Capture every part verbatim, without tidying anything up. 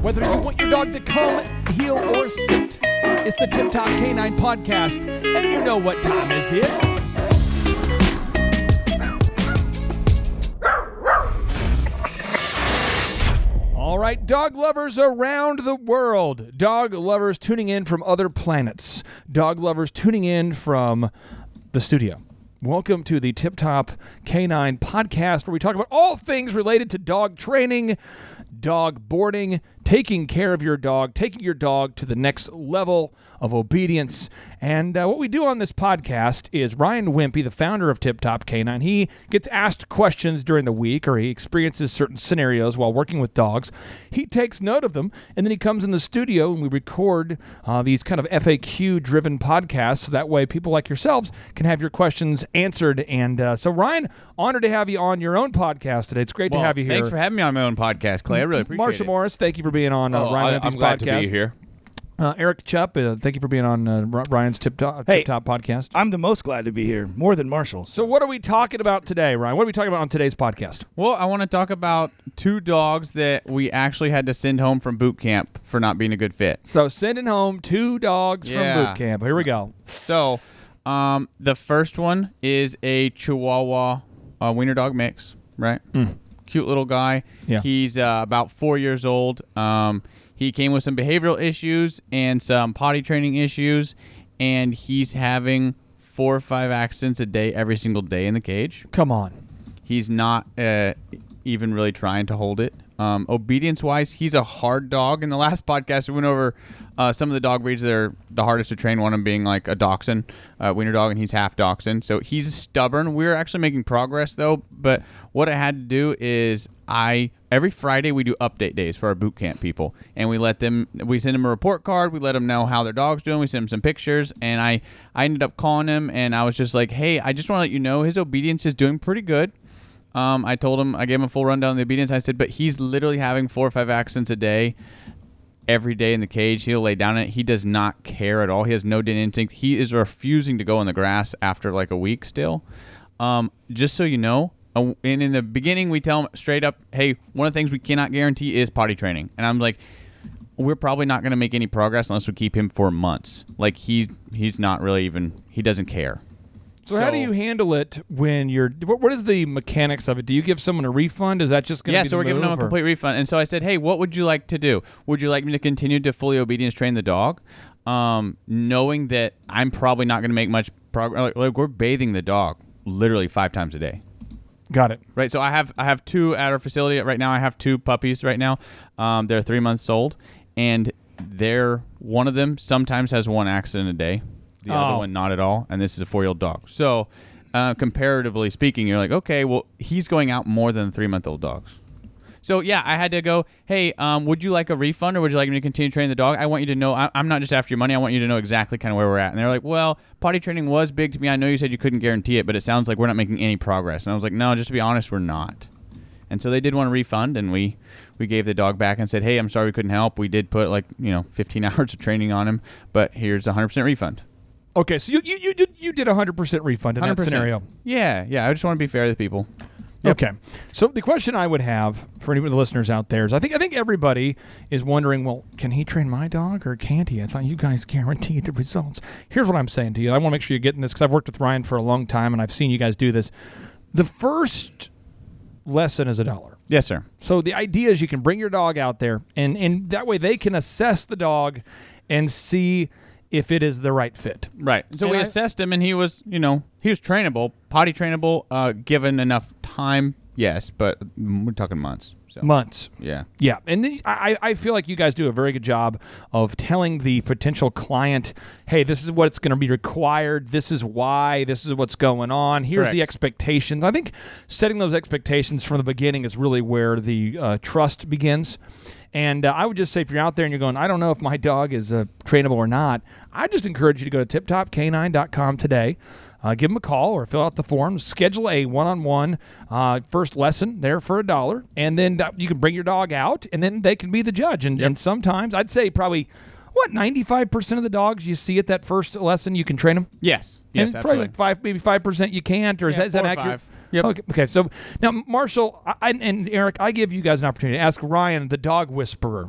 Whether you want your dog to come, heel, or sit, it's the Tip Top Canine Podcast, and you know what time is it. All right, dog lovers around the world, dog lovers tuning in from other planets, dog lovers tuning in from the studio. Welcome to the Tip Top Canine Podcast, where we talk about all things related to dog training, dog boarding, taking care of your dog, taking your dog to the next level of obedience. And uh, what we do on this podcast is Ryan Wimpy, the founder of Tip Top Canine, he gets asked questions during the week, or he experiences certain scenarios while working with dogs. He takes note of them, and then he comes in the studio and we record uh, these kind of F A Q-driven podcasts, so that way people like yourselves can have your questions answered. And uh, so, Ryan, honored to have you on your own podcast today. It's great well, to have you here. Thanks for having me on my own podcast, Clay. I really appreciate Marshall it. Morris, thank you for being on uh, oh, Ryan I, Wimpy's I'm glad podcast. to be here. Uh, Eric Chupp, uh, thank you for being on uh, Ryan's Tip Top, Hey. Tip Top podcast. I'm the most glad to be here, more than Marshall. So what are we talking about today, Ryan? What are we talking about on today's podcast? Well, I want to talk about two dogs that we actually had to send home from boot camp for not being a good fit. So sending home two dogs Yeah. from boot camp. Here we go. So, um, the first one is a Chihuahua uh, wiener dog mix, right? Mm. Cute little guy. Yeah. He's uh, about four years old. Um, he came with some behavioral issues and some potty training issues, and he's having four or five accidents a day every single day in the cage. Come on. He's not uh, even really trying to hold it. Um, obedience-wise, he's a hard dog. In the last podcast, we went over uh, some of the dog breeds that are the hardest to train, one of them being like a Dachshund, uh, wiener dog, and he's half Dachshund. So he's stubborn. We're actually making progress, though. But what I had to do is I every Friday we do update days for our boot camp people. And we let them, we send them a report card. We let them know how their dog's doing. We send them some pictures. And I, I ended up calling him, and I was just like, hey, I just want to let you know his obedience is doing pretty good. Um, I told him, I gave him a full rundown of the obedience. I said, but he's literally having four or five accidents a day, every day in the cage. He'll lay down in it. He does not care at all. He has no den instinct. He is refusing to go in the grass after like a week still. Um, just so you know, uh, and in the beginning, we tell him straight up, hey, one of the things we cannot guarantee is potty training. And I'm like, we're probably not going to make any progress unless we keep him for months. Like, he, he's not really even, he doesn't care. So, how do you handle it when you're what, what is the mechanics of it? Do you give someone a refund? Is that just going to yeah, be so the we're giving them a move, or- complete refund. And so I said, hey, what would you like to do? Would you like me to continue to fully obedience train the dog? Um, knowing that I'm probably not going to make much progress. Like, like, we're bathing the dog literally five times a day. Got it. Right, so I have I have two at our facility right now. I have two puppies right now. Um, they're three months old, and they're one of them sometimes has one accident a day. The Oh. other one, not at all. And this is a four-year-old dog. So, uh, comparatively speaking, you're like, okay, well, he's going out more than three-month-old dogs. So, yeah, I had to go, hey, um, would you like a refund or would you like me to continue training the dog? I want you to know, I- I'm not just after your money. I want you to know exactly kind of where we're at. And they're like, well, potty training was big to me. I know you said you couldn't guarantee it, but it sounds like we're not making any progress. And I was like, no, just to be honest, we're not. And so they did want a refund, and we, we gave the dog back and said, hey, I'm sorry we couldn't help. We did put, like, you know, fifteen hours of training on him, but here's a one hundred percent refund. Okay, so you you you did, you did a hundred percent refund in one hundred that percent. scenario. Yeah, yeah. I just want to be fair to the people. Yep. Okay, so the question I would have for any of the listeners out there is, I think I think everybody is wondering, well, can he train my dog or can't he? I thought you guys guaranteed the results. Here's what I'm saying to you. I want to make sure you're getting this because I've worked with Ryan for a long time and I've seen you guys do this. The first lesson is a dollar. Yes, sir. So the idea is you can bring your dog out there, and, and that way they can assess the dog and see if it is the right fit. Right. So And we I- assessed him, and he was, you know, he was trainable, potty trainable, uh, given enough time. Yes, but we're talking months. So Months. yeah. Yeah, and the, I, I feel like you guys do a very good job of telling the potential client, hey, this is what's going to be required, this is why, this is what's going on, here's Correct. the expectations. I think setting those expectations from the beginning is really where the uh, trust begins. And uh, I would just say if you're out there and you're going, I don't know if my dog is uh, trainable or not, I just encourage you to go to tip top canine dot com today. Uh, give them a call or fill out the form. Schedule a one-on-one uh, first lesson there for a dollar. And then uh, you can bring your dog out, and then they can be the judge. And, Yep. and sometimes, I'd say probably, what, ninety-five percent of the dogs you see at that first lesson, you can train them? Yes. And Yes, it's probably absolutely. like five, maybe five percent you can't, or is Yeah, that, is that four or accurate? five. Yep. Okay, okay. So now, Marshall I, and Eric, I give you guys an opportunity to ask Ryan, the dog whisperer,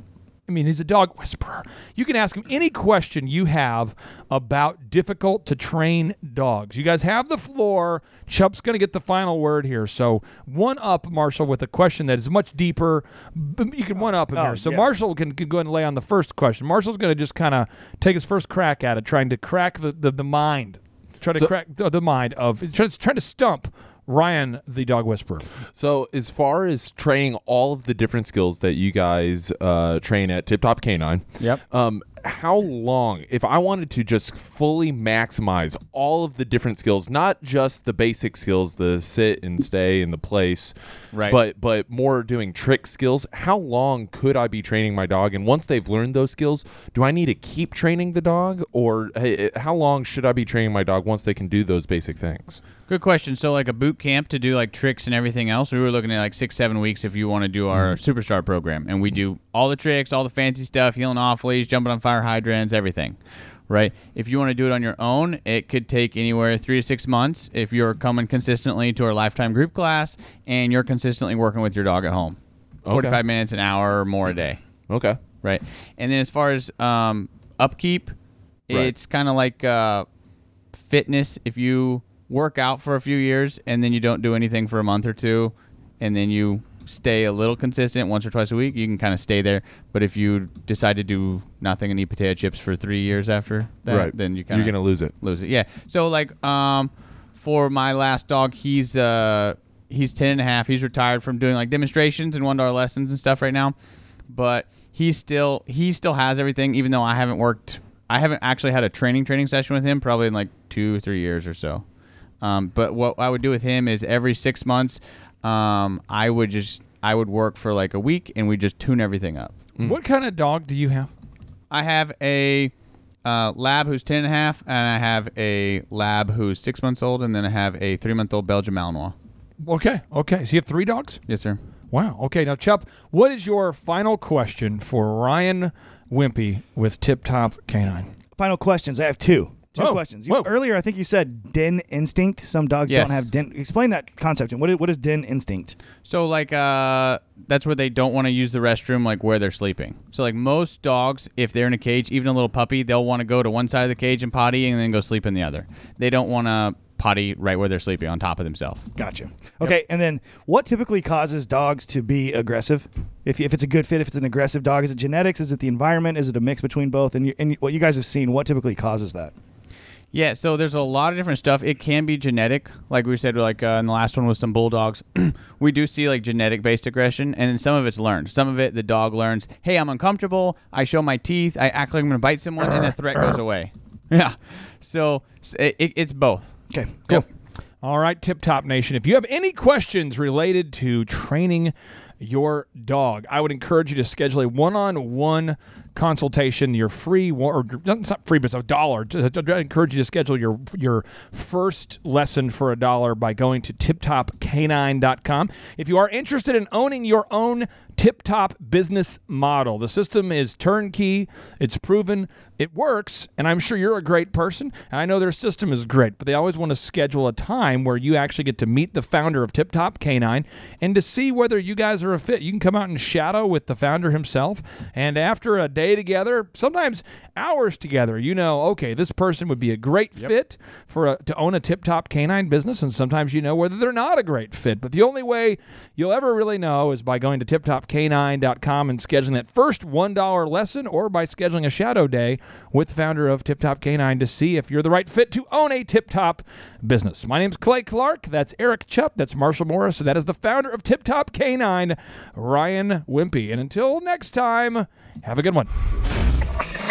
I mean, he's a dog whisperer. You can ask him any question you have about difficult to train dogs. You guys have the floor. Chup's going to get the final word here. So one up Marshall with a question that is much deeper. You can one up him Oh, here. So yeah. Marshall can, can go ahead and lay on the first question. Marshall's going to just kind of take his first crack at it, trying to crack the, the, the mind. Try to So- crack the, the mind of trying, trying to stump Ryan, the dog whisperer. So, as far as training all of the different skills that you guys uh, train at Tip Top Canine, Yep. um, how long, if I wanted to just fully maximize all of the different skills, not just the basic skills, the sit and stay and the place, Right. but but more doing trick skills, how long could I be training my dog? And once they've learned those skills, do I need to keep training the dog, or hey, how long should I be training my dog once they can do those basic things? Good question. So, like a boot camp to do like tricks and everything else, we were looking at like six, seven weeks if you want to do our Superstar program, and we do all the tricks, all the fancy stuff, healing off leash, jumping on fire hydrants, everything. Right? If you want to do it on your own, it could take anywhere three to six months if you're coming consistently to our lifetime group class and you're consistently working with your dog at home, forty-five minutes, an hour, or more a day. Okay. Right. And then as far as um, upkeep, Right. it's kind of like uh, fitness. If you work out for a few years and then you don't do anything for a month or two, and then you stay a little consistent once or twice a week, you can kind of stay there. But if you decide to do nothing and eat potato chips for three years after that, Right. then you kind You're of going to lose it. lose it. Yeah. So like um, for my last dog, he's uh, he's ten and a half. He's retired from doing like demonstrations and one dollar lessons and stuff right now. But he still he still has everything, even though I haven't worked. I haven't actually had a training training session with him probably in like two or three years or so. Um, but what I would do with him is every six months, um, I would just I would work for like a week and we just tune everything up. What kind of dog do you have? I have a uh, lab who's ten and a half, and I have a lab who's six months old, and then I have a three month old Belgian Malinois. Okay, okay. So you have three dogs? Yes, sir. Wow. Okay. Now, Chup, what is your final question for Ryan Wimpy with Tip Top Canine? Final questions. I have two. Two Whoa. questions. You, Whoa. earlier, I think you said den instinct. Some dogs Yes. don't have den. Explain that concept. And what is, what is den instinct? So like uh, that's where they don't want to use the restroom, like where they're sleeping. So like most dogs, if they're in a cage, even a little puppy, they'll want to go to one side of the cage and potty, and then go sleep in the other. They don't want to potty right where they're sleeping on top of themselves. Gotcha. Okay, and then what typically causes dogs to be aggressive? If, if it's a good fit, if it's an aggressive dog, is it genetics? Is it the environment? Is it a mix between both? And, you, and what you guys have seen, what typically causes that? Yeah, so there's a lot of different stuff. It can be genetic, like we said, like uh, in the last one with some bulldogs. We do see like genetic-based aggression, and then some of it's learned. Some of it, the dog learns, hey, I'm uncomfortable, I show my teeth, I act like I'm going to bite someone, and the threat goes away. Yeah, so it, it, it's both. Okay, cool. Yep. All right, Tip Top Nation. If you have any questions related to training your dog, I would encourage you to schedule a one-on-one consultation. Your free, or it's not free, but it's a dollar. I encourage you to schedule your your first lesson for a dollar by going to tip top canine dot com. If you are interested in owning your own Tip Top business model, the system is turnkey. It's proven. It works, and I'm sure you're a great person. And I know their system is great, but they always want to schedule a time where you actually get to meet the founder of Tip Top Canine and to see whether you guys are a fit. You can come out and shadow with the founder himself, and after a day together, sometimes hours together, you know, okay, this person would be a great yep. fit for a, to own a Tip Top Canine business, and sometimes you know whether they're not a great fit. But the only way you'll ever really know is by going to tip top canine dot com and scheduling that first one dollar lesson, or by scheduling a shadow day with the founder of Tip Top Canine to see if you're the right fit to own a Tip Top business. My name's Clay Clark. That's Eric Chupp. That's Marshall Morris. And that is the founder of Tip Top Canine, Ryan Wimpy. And until next time, have a good one.